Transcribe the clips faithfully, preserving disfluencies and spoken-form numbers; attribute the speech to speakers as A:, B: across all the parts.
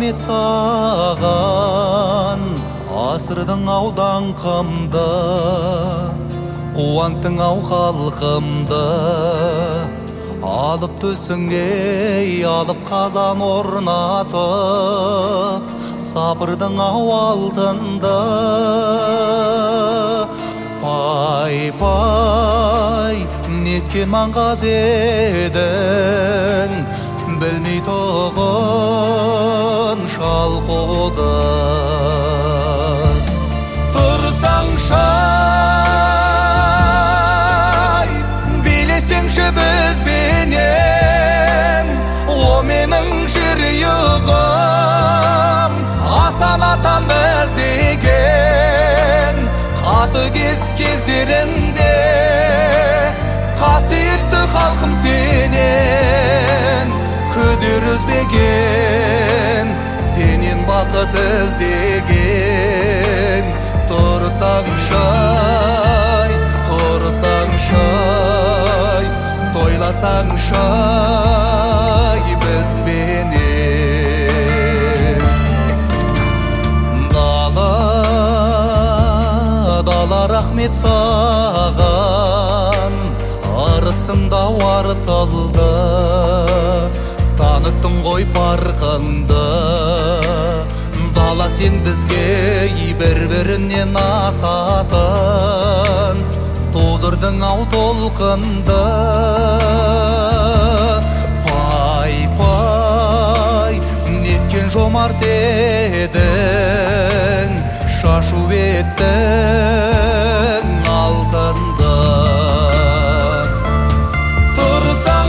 A: рахмет саған, асырдың ау даңқымды, қуанттың ау халқымды. Алып төсіңе алып қазан орнатып, сапырдың ау алтынды. Пай-пай, неткен маңғаз едің, білмей тұғын шалқуды. Тұрсаң шай, билесеңші бізбенен, о менің жүрегім, асан атам біз деген. Қатыгез кездеріңде қасиетті халқым сенен, күдер үзбеген, сенен бақыт іздеген. Тұрсаң шай, тұрсаң шай, тойласаң шай бізбенен. Дала, дала рахмет саған, арысымда артылды. Таныттың ғой парқыңды, дала сен бізге бір-бірінен асатын. Тудырдың ау толқынды. Пай-пай, неткен жомарт едің, шашу еттің алтынды. Тұрсаң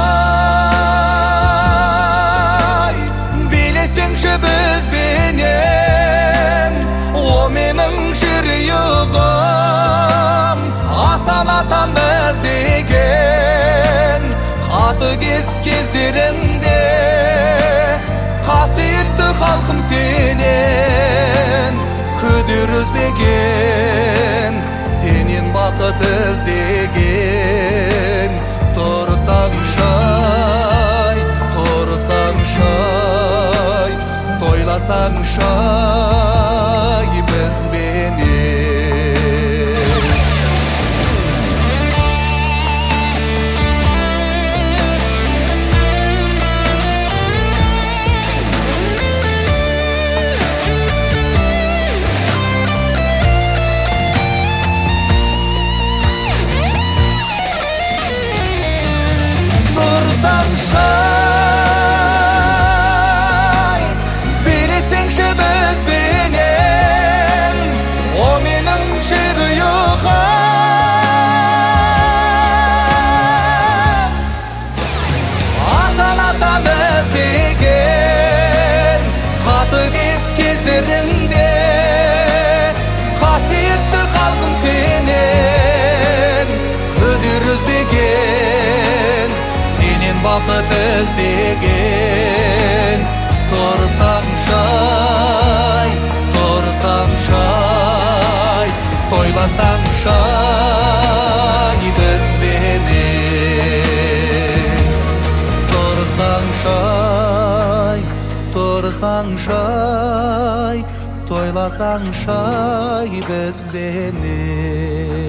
A: шай, билесеңші бізбенен, о менің жүрегім, асан атам біз деген. Қатыгез кездеріңде қасиетті халқым сенен, күдер үзбеген, сенен бақыт іздеген. Тұрсаң шай, тұрсаң шай, тойласаң шай бізбенен. Тұрсаң шай, билесеңші бізбенен, о менің жүрегім, асан атам біз деген. Қатыгез кездеріңде қасиетті халқым сенен, күдер үзбеген, бақыт іздеген. Тұрсаң шай, тұрсаң шай, тойласаң шай бізбенен. Тұрсаң шай, тұрсаң шай, тойласаң шай бізбенен.